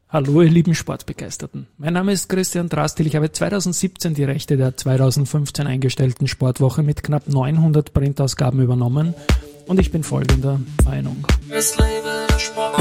Hallo ihr lieben Sportbegeisterten. Mein Name ist Christian Drastil. Ich habe 2017 die Rechte der 2015 eingestellten Sportwoche mit knapp 900 Printausgaben übernommen und ich bin folgender Meinung. Es lebe der Sport.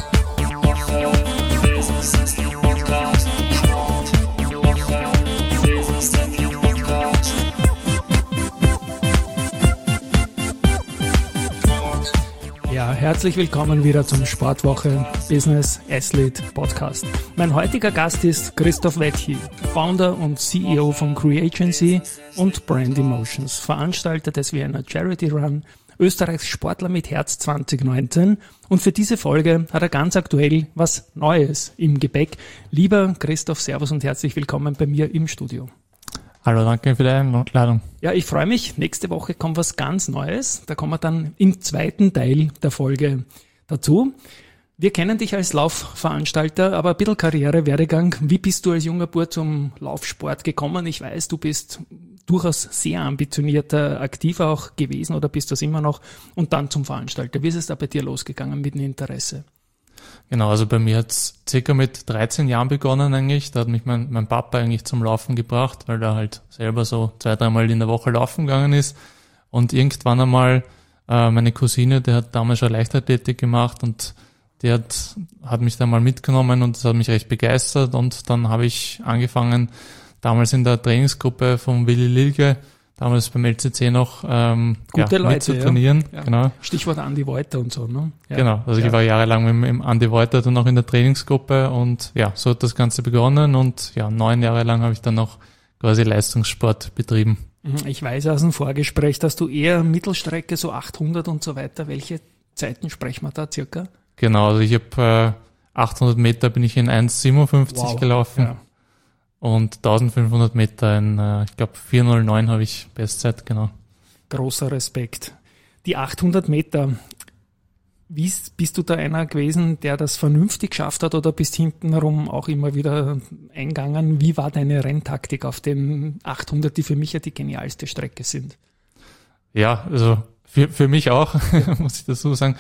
Ja, herzlich willkommen wieder zum Sportwoche Business Athlete Podcast. Mein heutiger Gast ist Christoph Wetchi, Founder und CEO von Creagency und Brand Emotions, Veranstalter des Vienna Charity Run, Österreichs Sportler mit Herz 2019, und für diese Folge hat er ganz aktuell was Neues im Gepäck. Lieber Christoph, servus und herzlich willkommen bei mir im Studio. Hallo, danke für die Einladung. Ja, ich freue mich. Nächste Woche kommt was ganz Neues. Da kommen wir dann im zweiten Teil der Folge dazu. Wir kennen dich als Laufveranstalter, aber ein bisschen Karriere-Werdegang. Wie bist du als junger Bub zum Laufsport gekommen? Ich weiß, du bist durchaus sehr ambitionierter Aktiver auch gewesen oder bist das immer noch, und dann zum Veranstalter. Wie ist es da bei dir losgegangen mit dem Interesse? Genau, also bei mir hat's circa mit 13 Jahren begonnen eigentlich. Da hat mich mein Papa eigentlich zum Laufen gebracht, weil er halt selber so 2-3 Mal in der Woche laufen gegangen ist. Und irgendwann einmal meine Cousine, die hat damals schon Leichtathletik gemacht und die hat mich da mal mitgenommen und das hat mich recht begeistert. Und dann habe ich angefangen, damals in der Trainingsgruppe von Willi Lilge, damals beim LCC noch Leute, mit zu trainieren. Ja. Genau. Stichwort Andi Wolter und so, ne? Ja. Genau, also ich war jahrelang mit dem Andi Wolter dann auch in der Trainingsgruppe und ja, so hat das Ganze begonnen und ja, 9 Jahre lang habe ich dann noch quasi Leistungssport betrieben. Ich weiß aus dem Vorgespräch, dass du eher Mittelstrecke, so 800 und so weiter. Welche Zeiten sprechen wir da circa? Genau, also ich habe 800 Meter bin ich in 1,57 gelaufen. Ja. Und 1500 Meter in, ich glaube, 4:09 habe ich Bestzeit, genau. Großer Respekt. Die 800 Meter, bist du da einer gewesen, der das vernünftig geschafft hat oder bist hintenrum auch immer wieder eingegangen? Wie war deine Renntaktik auf den 800, die für mich ja die genialste Strecke sind? Ja, also für mich auch, muss ich dazu sagen.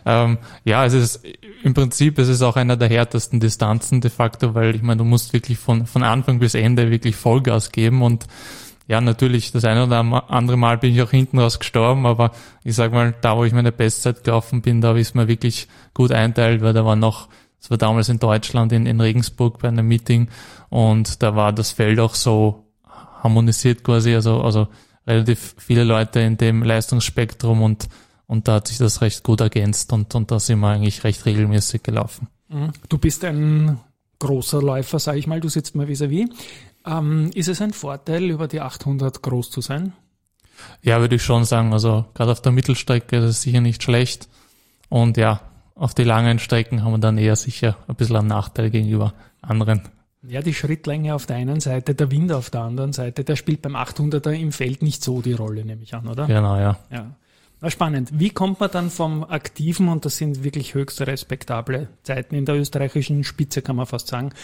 Ja, es ist auch einer der härtesten Distanzen de facto, weil ich meine, du musst wirklich von Anfang bis Ende wirklich Vollgas geben und ja, natürlich, das eine oder andere Mal bin ich auch hinten raus gestorben, aber ich sag mal, da wo ich meine Bestzeit gelaufen bin, da habe ich es mir wirklich gut einteilt, weil das war damals in Deutschland, in Regensburg bei einem Meeting und da war das Feld auch so harmonisiert quasi, also relativ viele Leute in dem Leistungsspektrum und da hat sich das recht gut ergänzt und da sind wir eigentlich recht regelmäßig gelaufen. Du bist ein großer Läufer, sage ich mal, du sitzt mal vis-à-vis. Ist es ein Vorteil, über die 800 groß zu sein? Ja, würde ich schon sagen. Also gerade auf der Mittelstrecke ist es sicher nicht schlecht und ja, auf die langen Strecken haben wir dann eher sicher ein bisschen einen Nachteil gegenüber anderen. Ja, die Schrittlänge auf der einen Seite, der Wind auf der anderen Seite, der spielt beim 800er im Feld nicht so die Rolle, nehme ich an, oder? Genau, ja. Na, spannend. Wie kommt man dann vom Aktiven, und das sind wirklich höchst respektable Zeiten in der österreichischen Spitze, kann man fast sagen,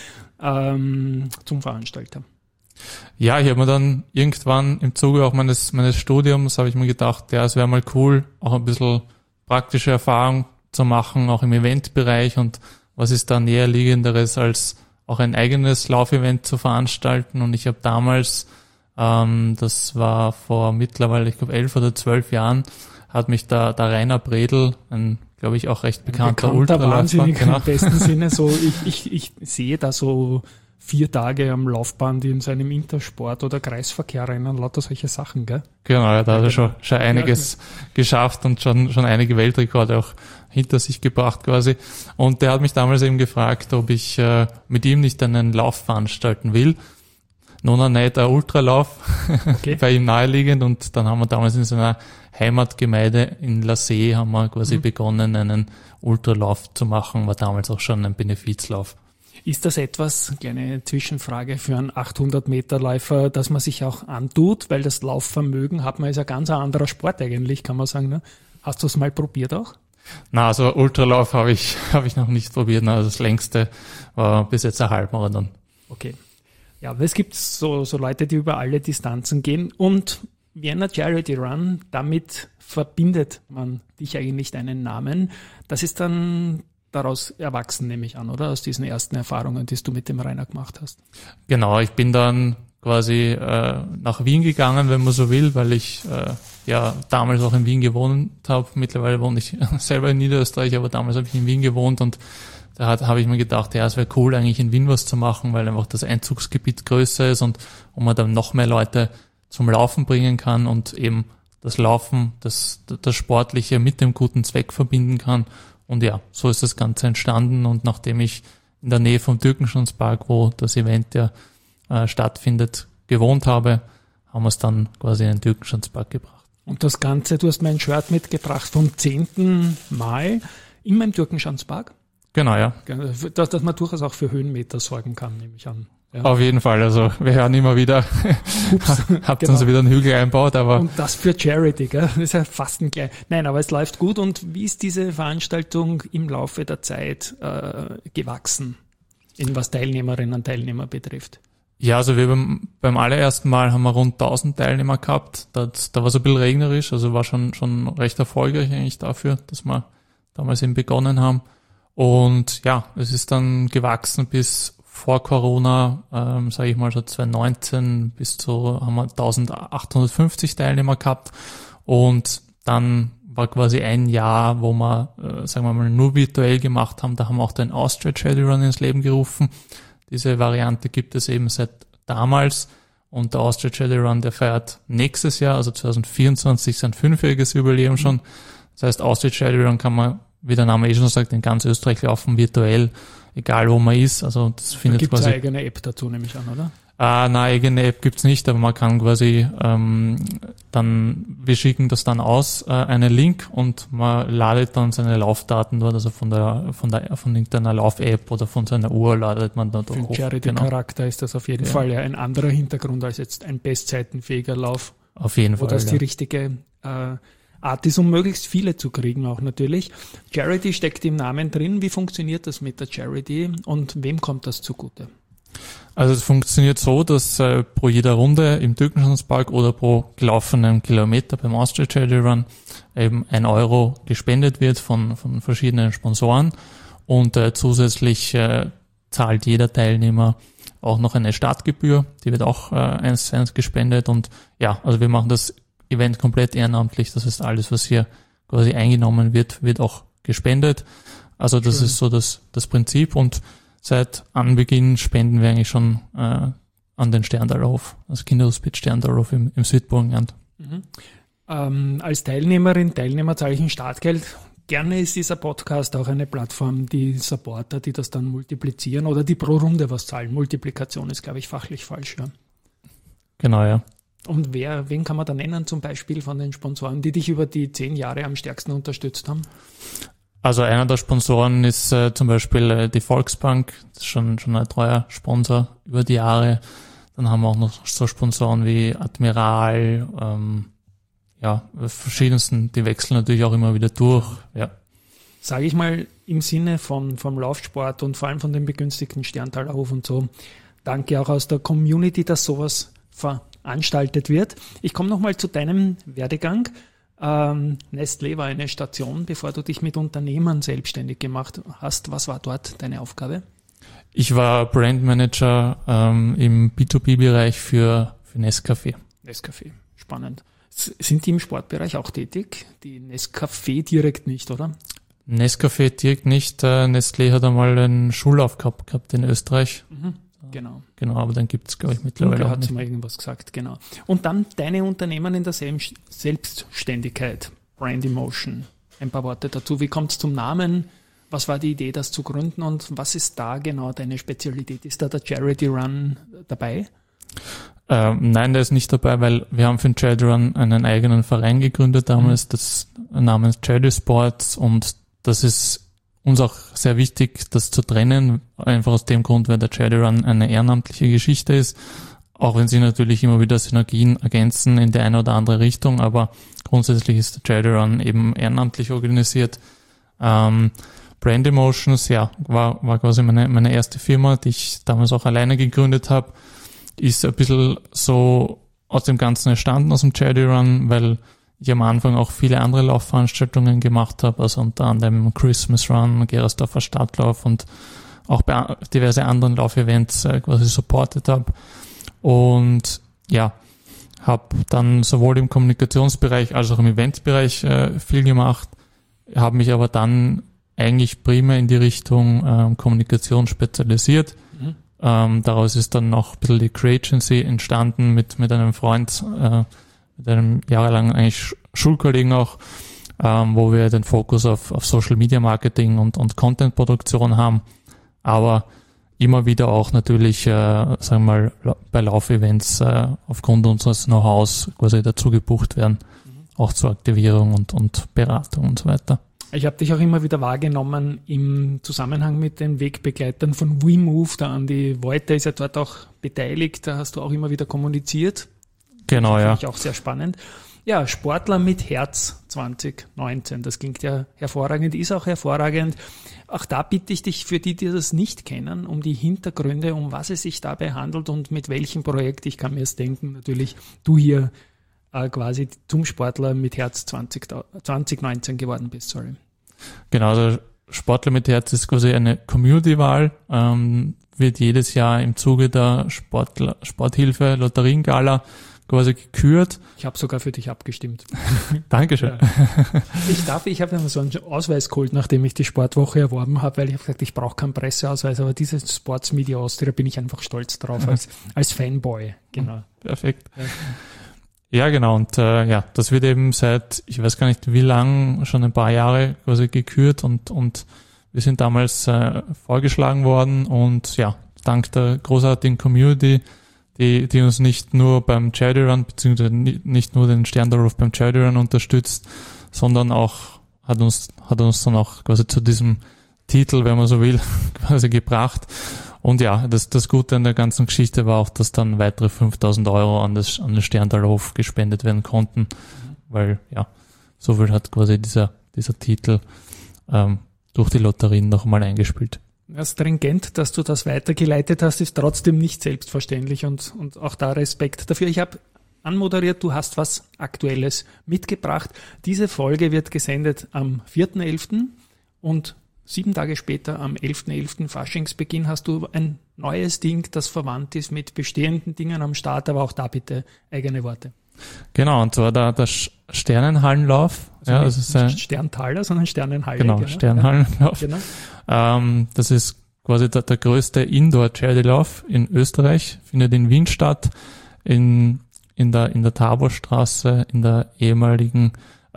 zum Veranstalter? Ja, ich habe mir dann irgendwann im Zuge auch meines Studiums, habe ich mir gedacht, ja, es wäre mal cool, auch ein bisschen praktische Erfahrung zu machen, auch im Eventbereich, und was ist da näherliegenderes als auch ein eigenes Laufevent zu veranstalten. Und ich habe damals, das war vor mittlerweile, ich glaube 11 oder 12 Jahren, hat mich der Rainer Bredl, ein, glaube ich, auch recht bekannter Ultraläufer, genau, im besten Sinne, so ich sehe da so 4 Tage am Laufband in seinem Intersport oder Kreisverkehr rennen, lauter solche Sachen, gell? Genau, ja, da hat er schon einiges geschafft und schon einige Weltrekorde auch hinter sich gebracht quasi. Und der hat mich damals eben gefragt, ob ich mit ihm nicht einen Lauf veranstalten will. Nun nicht ein Ultralauf, okay. Bei ihm naheliegend, und dann haben wir damals in seiner Heimatgemeinde in La See haben wir quasi begonnen, einen Ultralauf zu machen, war damals auch schon ein Benefizlauf. Ist das etwas, kleine Zwischenfrage, für einen 800-Meter-Läufer, dass man sich auch antut, weil das Laufvermögen hat man, ist ein ganz anderer Sport eigentlich, kann man sagen, ne? Hast du es mal probiert auch? Na, also Ultralauf habe ich noch nicht probiert, also das längste war bis jetzt ein Halbmarathon. Okay. Ja, aber es gibt so Leute, die über alle Distanzen gehen, und Vienna Charity Run, damit verbindet man dich eigentlich deinen Namen. Das ist dann daraus erwachsen, nehme ich an, oder? Aus diesen ersten Erfahrungen, die du mit dem Rainer gemacht hast. Genau, ich bin dann quasi nach Wien gegangen, wenn man so will, weil ich damals auch in Wien gewohnt habe. Mittlerweile wohne ich selber in Niederösterreich, aber damals habe ich in Wien gewohnt und da habe ich mir gedacht, ja, es wäre cool, eigentlich in Wien was zu machen, weil einfach das Einzugsgebiet größer ist und man dann noch mehr Leute zum Laufen bringen kann und eben das Laufen, das Sportliche mit dem guten Zweck verbinden kann. Und ja, so ist das Ganze entstanden. Und nachdem ich in der Nähe vom Türkenschanzpark, wo das Event ja stattfindet, gewohnt habe, haben wir es dann quasi in den Türkenschanzpark gebracht. Und das Ganze, du hast mir ein Shirt mitgebracht vom 10. Mai immer im Türkenschanzpark. Genau, ja. Dass man durchaus auch für Höhenmeter sorgen kann, nehme ich an. Ja. Auf jeden Fall, also wir hören immer wieder, habt genau. uns wieder einen Hügel einbaut, aber... Und das für Charity, gell? Das ist ja fast ein klein... Nein, aber es läuft gut. Und wie ist diese Veranstaltung im Laufe der Zeit gewachsen, was Teilnehmerinnen und Teilnehmer betrifft? Ja, also wir beim allerersten Mal haben wir rund 1000 Teilnehmer gehabt. Da war es ein bisschen regnerisch, also war schon recht erfolgreich eigentlich dafür, dass wir damals eben begonnen haben. Und ja, es ist dann gewachsen bis vor Corona, sage ich mal so 2019 bis zu haben wir 1850 Teilnehmer gehabt und dann war quasi ein Jahr, wo wir, sagen wir mal, nur virtuell gemacht haben. Da haben wir auch den Austria Charity Run ins Leben gerufen. Diese Variante gibt es eben seit damals und der Austria Charity Run, der feiert nächstes Jahr, also 2024, sein 5-jähriges Jubiläum schon. Das heißt, Austria Charity Run kann man, wie der Name schon sagt, in ganz Österreich laufen, virtuell, egal wo man ist. Also das findet gibt quasi... eine eigene App dazu, nehme ich an, oder? Eine eigene App gibt's nicht, aber man kann quasi wir schicken das dann aus, einen Link und man ladet dann seine Laufdaten dort, also von irgendeiner Lauf-App oder von seiner Uhr ladet man da hoch. Für den Charity-Charakter ist das auf jeden Fall ja ein anderer Hintergrund als jetzt ein bestzeitenfähiger Lauf. Auf jeden Fall. Wo das die richtige Art ist, um möglichst viele zu kriegen auch natürlich. Charity steckt im Namen drin. Wie funktioniert das mit der Charity und wem kommt das zugute? Also es funktioniert so, dass pro jeder Runde im Türkenschanzpark oder pro gelaufenen Kilometer beim Austria Charity Run eben 1 Euro gespendet wird von verschiedenen Sponsoren und zusätzlich zahlt jeder Teilnehmer auch noch eine Startgebühr, die wird auch 1:1 gespendet und ja, also wir machen das Event komplett ehrenamtlich, das heißt alles, was hier quasi eingenommen wird, wird auch gespendet. Also das ist so das Prinzip und seit Anbeginn spenden wir eigentlich schon an den Sterndalhof, also Kinderhospiz Sterndalhof im Südburgenland. Als Teilnehmer zahle ich ein Startgeld. Gerne ist dieser Podcast auch eine Plattform, die Supporter, die das dann multiplizieren oder die pro Runde was zahlen. Multiplikation ist, glaube ich, fachlich falsch. Ja. Genau, ja. Und wen kann man da nennen, zum Beispiel von den Sponsoren, die dich über die 10 Jahre am stärksten unterstützt haben? Also einer der Sponsoren ist zum Beispiel die Volksbank, das ist schon ein treuer Sponsor über die Jahre. Dann haben wir auch noch so Sponsoren wie Admiral, verschiedensten, die wechseln natürlich auch immer wieder durch. Ja. Sage ich mal im Sinne vom Laufsport und vor allem von dem begünstigten Sterndalhof und so, danke auch aus der Community, dass sowas veranstaltet wird. Ich komme nochmal zu deinem Werdegang. Nestlé war eine Station, bevor du dich mit Unternehmern selbstständig gemacht hast. Was war dort deine Aufgabe? Ich war Brandmanager im B2B-Bereich für Nescafé. Nescafé, spannend. Sind die im Sportbereich auch tätig? Die Nescafé direkt nicht, oder? Nescafé direkt nicht. Nestlé hat einmal einen Schullauf gehabt in Österreich. Genau. Genau, aber dann gibt's, glaube ich, mittlerweile auch nicht. Hat mal irgendwas gesagt, genau. Und dann deine Unternehmen in der Selbstständigkeit, Brand Emotion. Ein paar Worte dazu. Wie kommt es zum Namen? Was war die Idee, das zu gründen? Und was ist da genau deine Spezialität? Ist da der Charity Run dabei? Nein, der ist nicht dabei, weil wir haben für den Charity Run einen eigenen Verein gegründet damals, das namens Charity Sports, und das ist uns auch sehr wichtig, das zu trennen, einfach aus dem Grund, weil der Charity Run eine ehrenamtliche Geschichte ist, auch wenn sie natürlich immer wieder Synergien ergänzen in die eine oder andere Richtung, aber grundsätzlich ist der Charity Run eben ehrenamtlich organisiert. Brand Emotions, ja, war quasi meine erste Firma, die ich damals auch alleine gegründet habe, ist ein bisschen so aus dem Ganzen entstanden, aus dem Charity Run, weil ich am Anfang auch viele andere Laufveranstaltungen gemacht habe, also unter anderem Christmas Run, Gerersdorfer Stadtlauf und auch bei diverse anderen Laufevents quasi supportet habe. Und ja, habe dann sowohl im Kommunikationsbereich als auch im Eventbereich viel gemacht, habe mich aber dann eigentlich primär in die Richtung Kommunikation spezialisiert. Daraus ist dann noch ein bisschen die Creagency entstanden mit einem Freund, mit einem jahrelang eigentlich Schulkollegen auch, wo wir den Fokus auf Social Media Marketing und Content-Produktion haben, aber immer wieder auch natürlich, sagen wir mal, bei Laufevents aufgrund unseres Know-hows quasi dazu gebucht werden, auch zur Aktivierung und Beratung und so weiter. Ich habe dich auch immer wieder wahrgenommen im Zusammenhang mit den Wegbegleitern von WeMove, der Andi Wolter ist ja dort auch beteiligt, da hast du auch immer wieder kommuniziert. Genau, das ja. finde ich auch sehr spannend. Ja, Sportler mit Herz 2019, das klingt ja hervorragend, ist auch hervorragend. Auch da bitte ich dich, für die das nicht kennen, um die Hintergründe, um was es sich dabei handelt und mit welchem Projekt, ich kann mir es denken, natürlich du hier quasi zum Sportler mit Herz 2019 geworden bist, sorry. Genau, also Sportler mit Herz ist quasi eine Community-Wahl, wird jedes Jahr im Zuge der Sporthilfe Lotteriengala quasi gekürt. Ich habe sogar für dich abgestimmt. Dankeschön. Ja. Ich habe mir so einen Ausweis geholt, nachdem ich die Sportwoche erworben habe, weil ich habe gesagt, ich brauche keinen Presseausweis, aber dieses Sports Media Austria bin ich einfach stolz drauf als Fanboy. Genau. Perfekt. Ja, genau. Und das wird eben seit, ich weiß gar nicht wie lang, schon ein paar Jahre quasi gekürt und wir sind damals vorgeschlagen worden und ja, dank der großartigen Community, die uns nicht nur beim Charity Run, beziehungsweise nicht nur den Sterndorf beim Charity Run unterstützt, sondern auch hat uns dann auch quasi zu diesem Titel, wenn man so will, quasi gebracht. Und ja, das Gute an der ganzen Geschichte war auch, dass dann weitere 5.000 € an den Sterndalhof gespendet werden konnten, weil ja, so viel hat quasi dieser Titel durch die Lotterien nochmal eingespielt. Ja, stringent, dass du das weitergeleitet hast, ist trotzdem nicht selbstverständlich und auch da Respekt dafür. Ich habe anmoderiert, du hast was Aktuelles mitgebracht. Diese Folge wird gesendet am 4.11. und 7 Tage später, am 11.11. Faschingsbeginn, hast du ein neues Ding, das verwandt ist mit bestehenden Dingen am Start, aber auch da bitte eigene Worte. Genau, und zwar der Sternenhallenlauf. Also ja, das ist nicht Sterntaler, sondern Sternenhalle. Genau, Sternenhallenlauf. Ja, genau. Das ist quasi der größte Indoor-Charity-Lauf in Österreich, findet in Wien statt, in der Taborstraße, in der ehemaligen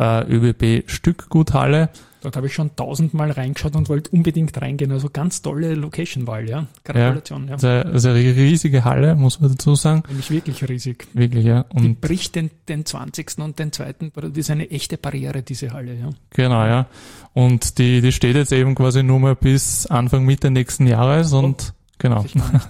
ÖBB-Stückguthalle. Dort habe ich schon 1000-mal reingeschaut und wollte unbedingt reingehen. Also ganz tolle Location-Wahl, ja. Gratulation, ja. Also eine riesige Halle, muss man dazu sagen. Nämlich wirklich riesig. Wirklich, ja. Und die bricht den 20. und den 2. Das ist eine echte Barriere, diese Halle, ja. Genau, ja. Und die steht jetzt eben quasi nur mal bis Anfang Mitte nächsten Jahres und genau.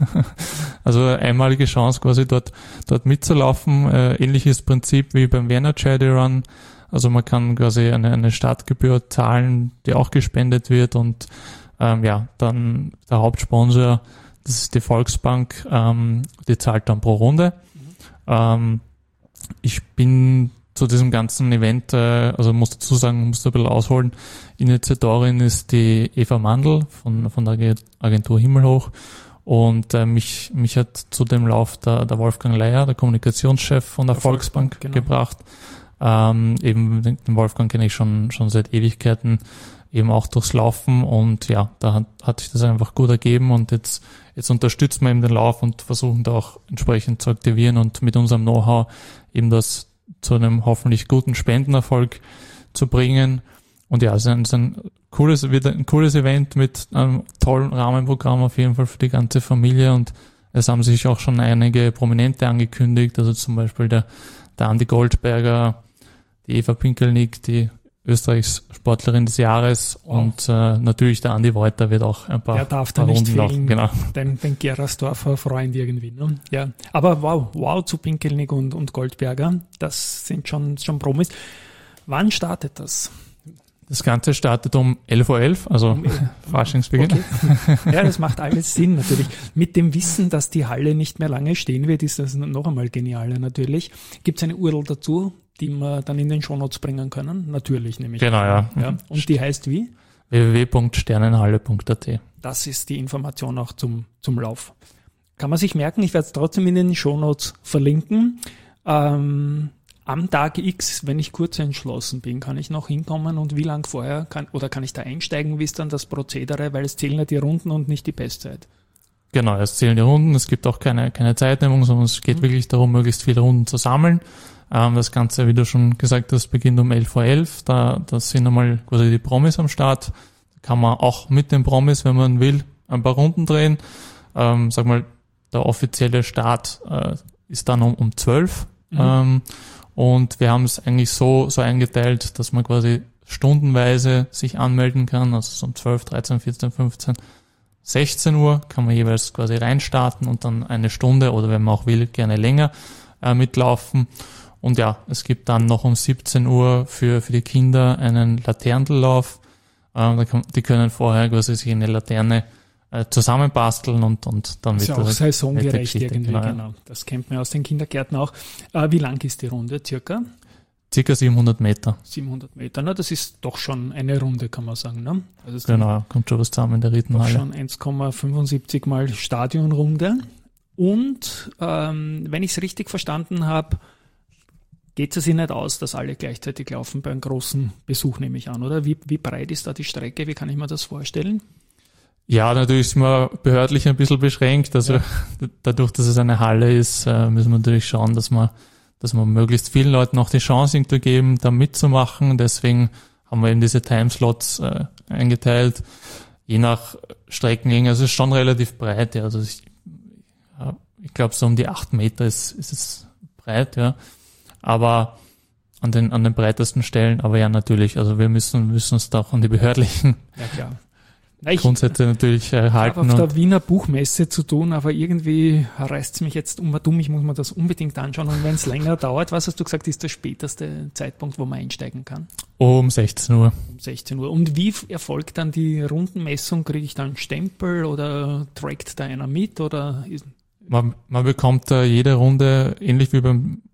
Also einmalige Chance quasi dort mitzulaufen. Ähnliches Prinzip wie beim Vienna Charity Run. Also man kann quasi eine Startgebühr zahlen, die auch gespendet wird und dann der Hauptsponsor, das ist die Volksbank, die zahlt dann pro Runde. Ich bin zu diesem ganzen Event, also muss dazu sagen, muss ein bisschen ausholen, Initiatorin ist die Eva Mandl von der Agentur Himmelhoch und mich hat zu dem Lauf der Wolfgang Leier, der Kommunikationschef von der Volksbank, genau, gebracht. Eben den Wolfgang kenne ich schon seit Ewigkeiten, eben auch durchs Laufen und ja, da hat sich das einfach gut ergeben und jetzt unterstützen wir eben den Lauf und versuchen da auch entsprechend zu aktivieren und mit unserem Know-how eben das zu einem hoffentlich guten Spendenerfolg zu bringen. Und ja, es ist ein cooles Event mit einem tollen Rahmenprogramm auf jeden Fall für die ganze Familie und es haben sich auch schon einige Prominente angekündigt, also zum Beispiel der Andi Goldberger, die Eva Pinkelnick, die Österreichs Sportlerin des Jahres und natürlich der Andi Wolter wird auch ein paar Runden laufen. Der darf da nicht fehlen, genau. Den Gerersdorfer Freund irgendwie. Ne? Ja. Aber wow zu Pinkelnick und Goldberger, das sind schon Promis. Wann startet das? Das Ganze startet um 11.11 Uhr, also Faschingsbeginn. Okay. Ja, das macht alles Sinn natürlich. Mit dem Wissen, dass die Halle nicht mehr lange stehen wird, ist das noch einmal genialer natürlich. Gibt es eine URL dazu, die wir dann in den Shownotes bringen können. Natürlich, nämlich. Genau, ja. Und die heißt wie? www.sternenhalle.at. Das ist die Information auch zum Lauf. Kann man sich merken, ich werde es trotzdem in den Shownotes verlinken. Am Tag X, wenn ich kurz entschlossen bin, kann ich noch hinkommen und wie lang vorher kann ich da einsteigen, wie ist dann das Prozedere, weil es zählen ja die Runden und nicht die Bestzeit. Genau, es zählen die Runden, es gibt auch keine Zeitnehmung, sondern es geht wirklich darum, möglichst viele Runden zu sammeln. Das Ganze, wie du schon gesagt hast, beginnt um 11:11 Uhr, da sind einmal quasi die Promis am Start. Da kann man auch mit den Promis, wenn man will, ein paar Runden drehen. Sag mal, der offizielle Start ist dann um 12 Uhr. Und wir haben es eigentlich so eingeteilt, dass man quasi stundenweise sich anmelden kann, also so um 12, 13, 14, 15, 16 Uhr kann man jeweils quasi reinstarten und dann eine Stunde oder wenn man auch will, gerne länger mitlaufen. Und ja, es gibt dann noch um 17 Uhr für die Kinder einen Laternenlauf. Die können vorher quasi sich eine Laterne zusammenbasteln und dann wird das auch saisongerecht irgendwie, genau. Das kennt man aus den Kindergärten auch. Wie lang ist die Runde circa? Circa 700 Meter. 700 Meter, das ist doch schon eine Runde, kann man sagen. Ne? Also genau, kommt schon was zusammen in der Rittenhalle. Schon 1,75 mal Stadionrunde. Und wenn ich es richtig verstanden habe, geht es sich nicht aus, dass alle gleichzeitig laufen bei einem großen Besuch, nehme ich an, oder? Wie breit ist da die Strecke? Wie kann ich mir das vorstellen? Ja, natürlich ist man behördlich ein bisschen beschränkt. Also dadurch, dass es eine Halle ist, müssen wir natürlich schauen, dass man möglichst vielen Leuten auch die Chance irgendwie geben, da mitzumachen. Deswegen haben wir eben diese Timeslots eingeteilt. Je nach Streckenlänge, also es ist schon relativ breit. Ja. Also ich glaube, so um die 8 Meter ist es breit, ja. Aber an den breitesten Stellen. Aber ja, natürlich, also wir müssen uns da auch an die behördlichen Grundsätze natürlich halten. Ich habe auf der Wiener Buchmesse zu tun, aber irgendwie reißt es mich jetzt dumm. Ich muss mir das unbedingt anschauen. Und wenn es länger dauert, was hast du gesagt, ist der späteste Zeitpunkt, wo man einsteigen kann? Um 16 Uhr. Um 16 Uhr. Und wie erfolgt dann die Rundenmessung? Kriege ich da einen Stempel oder trackt da einer mit? Oder man bekommt jede Runde ähnlich wie beim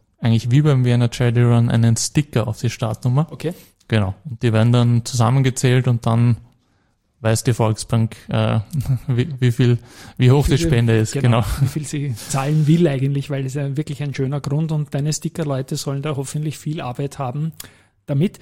Vienna Charity Run einen Sticker auf die Startnummer. Okay. Genau. Und die werden dann zusammengezählt und dann weiß die Volksbank, wie hoch die Spende ist. Genau. Wie viel sie zahlen will eigentlich, weil es ja wirklich ein schöner Grund und deine Sticker-Leute sollen da hoffentlich viel Arbeit haben damit.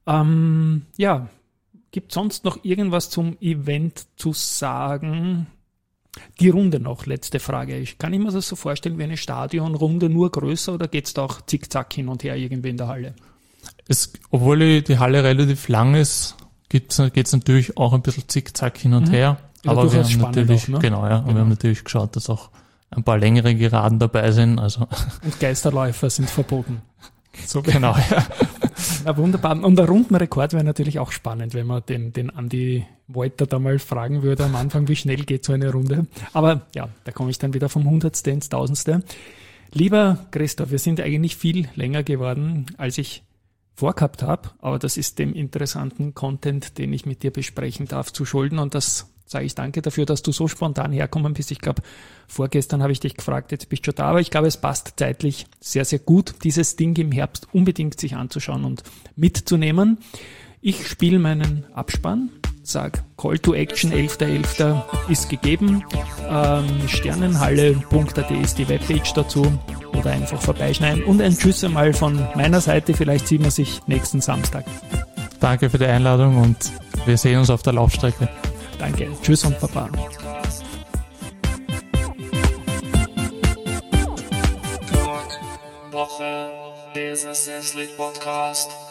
Gibt sonst noch irgendwas zum Event zu sagen? Die Runde noch, letzte Frage. Ich kann mir das so vorstellen wie eine Stadionrunde, nur größer oder geht's da auch zickzack hin und her irgendwie in der Halle? Obwohl die Halle relativ lang ist, geht's natürlich auch ein bisschen zickzack hin und her. Ja, aber wir haben natürlich, auch, ne? Genau. Wir haben natürlich geschaut, dass auch ein paar längere Geraden dabei sind. Also. Und Geisterläufer sind verboten. So genau, ja. Na, wunderbar. Und der Rundenrekord wäre natürlich auch spannend, wenn man den Andi Wolter da mal fragen würde am Anfang, wie schnell geht so eine Runde. Aber ja, da komme ich dann wieder vom 100. ins 1000. Lieber Christoph, wir sind eigentlich viel länger geworden, als ich vorgehabt habe, aber das ist dem interessanten Content, den ich mit dir besprechen darf, zu schulden und das sage ich danke dafür, dass du so spontan herkommen bist. Ich glaube, vorgestern habe ich dich gefragt, jetzt bist du schon da, aber ich glaube, es passt zeitlich sehr, sehr gut, dieses Ding im Herbst unbedingt sich anzuschauen und mitzunehmen. Ich spiele meinen Abspann, sage Call to Action, 11.11. ist gegeben, sternenhalle.at ist die Webpage dazu oder einfach vorbeischneiden und ein Tschüss einmal von meiner Seite, vielleicht sieht man sich nächsten Samstag. Danke für die Einladung und wir sehen uns auf der Laufstrecke. Danke, tschüss und Baba. Woche, Business Athlete Podcast.